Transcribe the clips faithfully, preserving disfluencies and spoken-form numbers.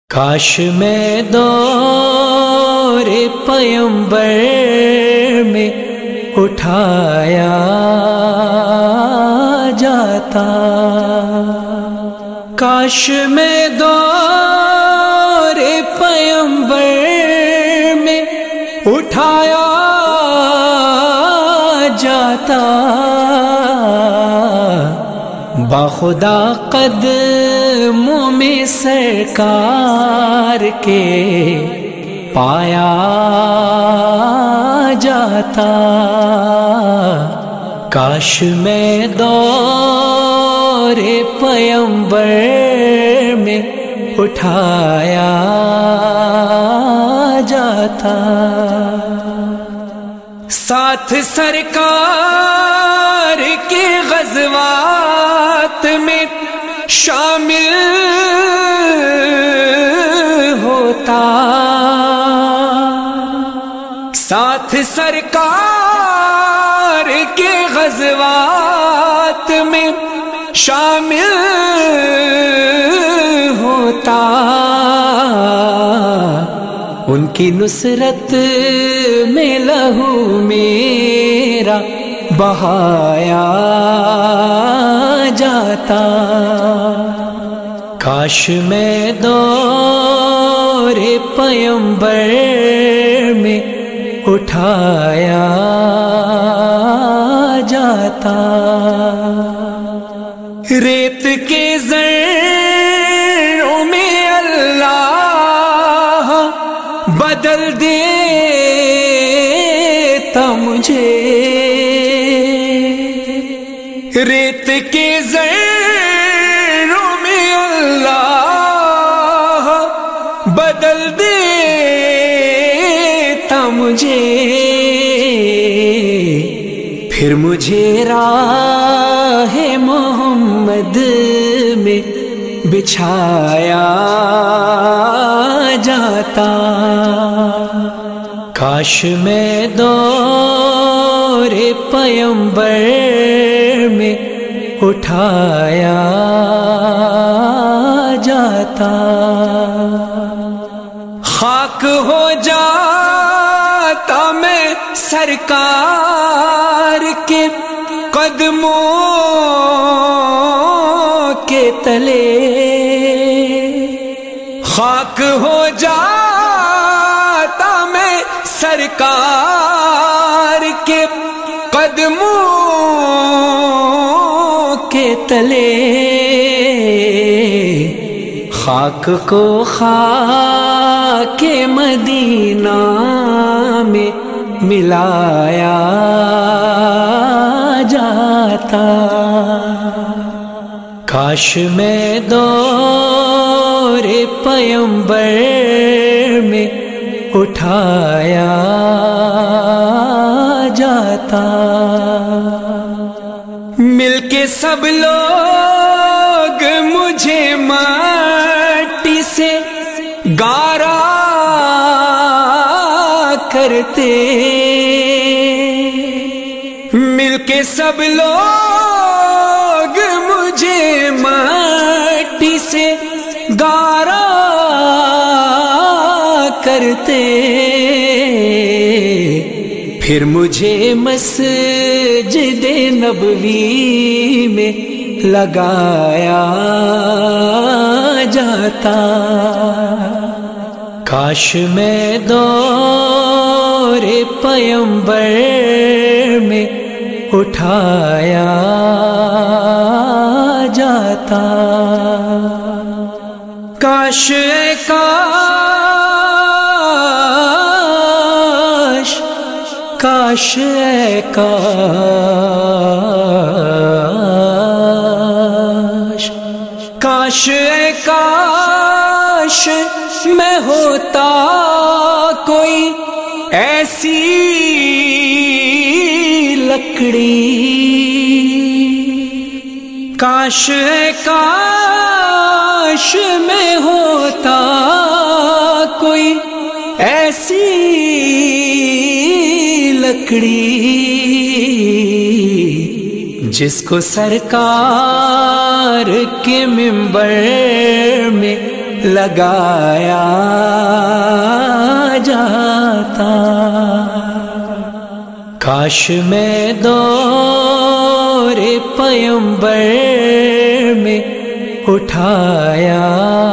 کاش میں دور پیمبر میں اٹھایا جاتا، کاش میں دور پیمبر میں اٹھایا جاتا، باخدا قدموں میں سرکار کے پایا جاتا، کاش میں دور پیمبر میں اٹھایا جاتا، ساتھ سرکار کے غزوات میں شامل ہوتا، ساتھ سرکار کے غزوات میں شامل ہوتا، ان کی نصرت میں لہو میرا بہایا جاتا، کاش میں دور پیمبر میں اٹھایا جاتا، ریت کے ذروں میں اللہ بدل دیتا مجھے، ریت کے ذروں میں اللہ بدل دیتا مجھے، پھر مجھے راہ محمد میں بچھایا جاتا، کاش میں دور پیمبر میں اٹھایا جاتا، خاک ہو جاتا میں سرکار کے قدموں کے تلے، خاک ہو جاتا میں سرکار کے قدموں کے تلے، خاک کو خاک مدینہ میں ملایا جاتا، کاش میں دور پیمبر میں اٹھایا جاتا، مل کے سب لوگ مجھے مٹی سے گارا کرتے، مل کے سب لوگ مجھے مٹی سے گارا کرتے، پھر مجھے مسجد نبوی میں لگایا جاتا، کاش میں دور پیمبر میں اٹھایا جاتا، کاش اے کاش کاش اے کاش کاش اے کاش میں ہوتا کوئی ایسی لکڑی، کاش اے کاش میں ہوتا کوئی ایسی لکڑی، جس کو سرکار کے منبر میں لگایا جاتا، کاش میں دور پیمبر میں اٹھایا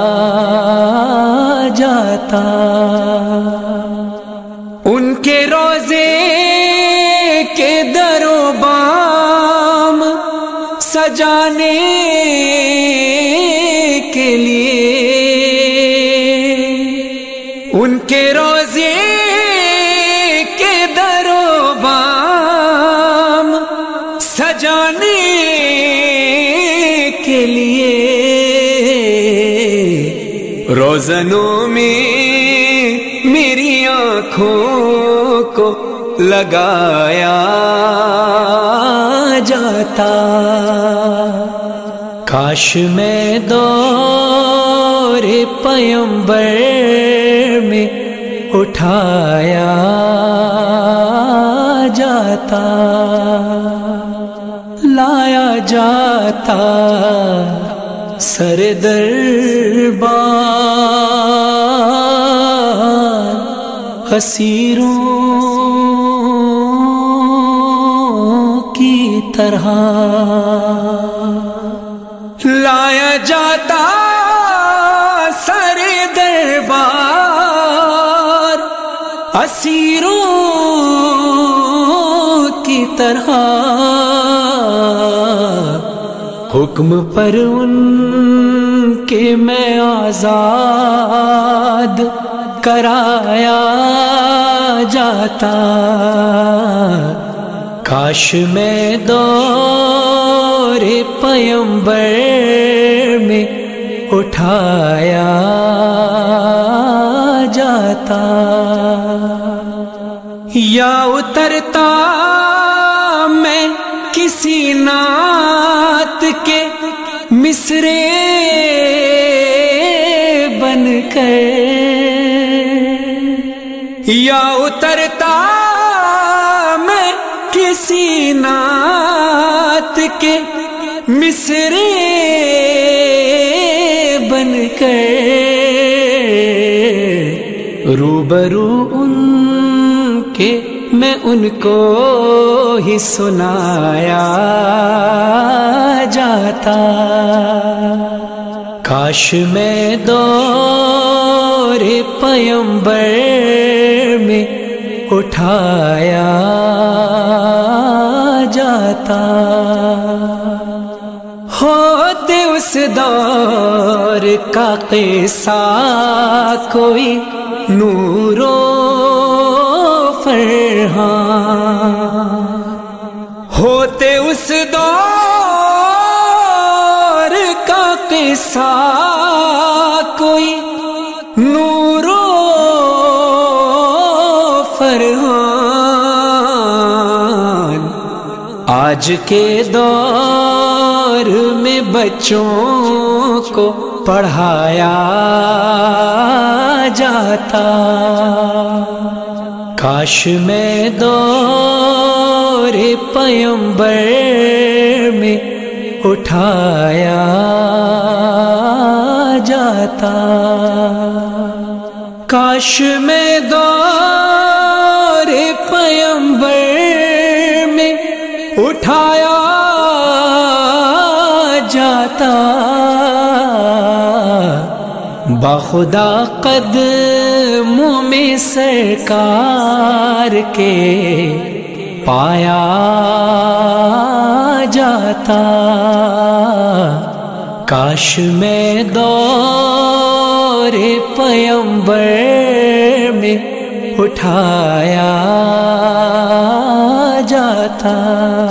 جاتا، ان کے روزے کے در و بام سجانے کے لیے، ان کے روزے کے در و بام سجانے کے لیے، روزنوں میں میری آنکھوں کو لگایا جاتا، کاش میں دور پیمبر میں اٹھایا جاتا، لایا جاتا سر دربار اسیروں کی طرح، لایا جاتا سر دربار اسیروں کی طرح، حکم پر ان کے میں آزاد کرایا جاتا، کاش میں دور پیمبر میں اٹھایا جاتا، یا اترتا میں کسی نعت کے مصرے بن کر، یا اترتا میں کسی نعت کے مصرے بن کر، روبرو ان کے میں ان کو ہی سنایا جاتا، کاش میں دور پیمبر میں اٹھایا جاتا، ہوتے اس دور کا قصہ کوئی نور و فرحان، ہوتے اس دور کا قصہ کوئی نور و فرحان، آج کے دور میں بچوں کو پڑھایا جاتا، کاش میں دور پیمبر میں اٹھایا جاتا، کاش میں دور پیمبر میں اٹھایا جاتا، باخدا قدموں میں سرکار کے پایا جاتا، کاش میں دور پیمبر میں اٹھایا جاتا۔